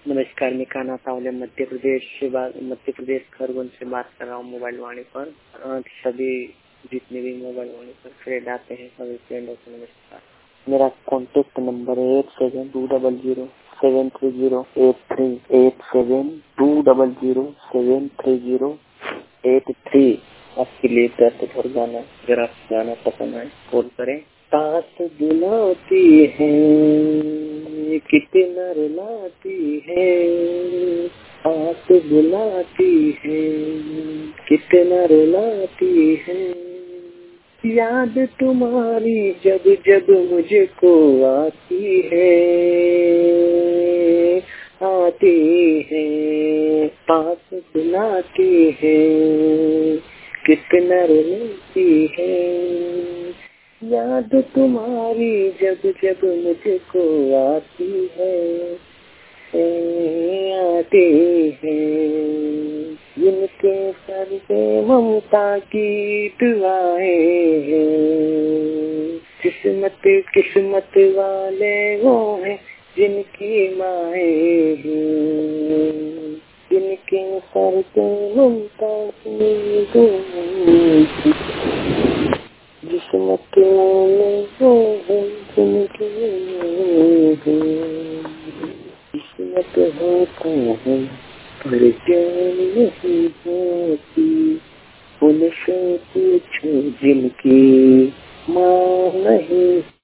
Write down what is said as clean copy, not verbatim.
नमस्कार, मैं कान्हा सावले मध्य प्रदेश खरगोन से बात कर रहा हूँ मोबाइल वाणी पर। सभी जितने भी मोबाइल वाणी पर फ्रेंड आते हैं सभी फ्रेंडों को नमस्कार। मेरा कॉन्टेक्ट नंबर है 8720073083। आपके लिए दर्द भर गाना, अगर आप गाना पसंद आए कॉल करें। साथ बुलाती है कितना रुलाती है, साथ बुलाती है कितना रुलाती है, याद तुम्हारी जब जब मुझको आती है, आती है, पास बुलाती है कितना रुलाती है, याद तुम्हारी जब जब मुझको आती है, आती है। जिनके सर पे ममता की दुआएं हैं, किस्मत वाले वो हैं जिनकी माएं हैं, जिनके सर पे ममता की दुआएं, किस्मत वाले वो हैं जिनकी माएं हैं, किस्मत होता है पर जान नहीं होती, उनसे पूछो जिनकी माँ नहीं।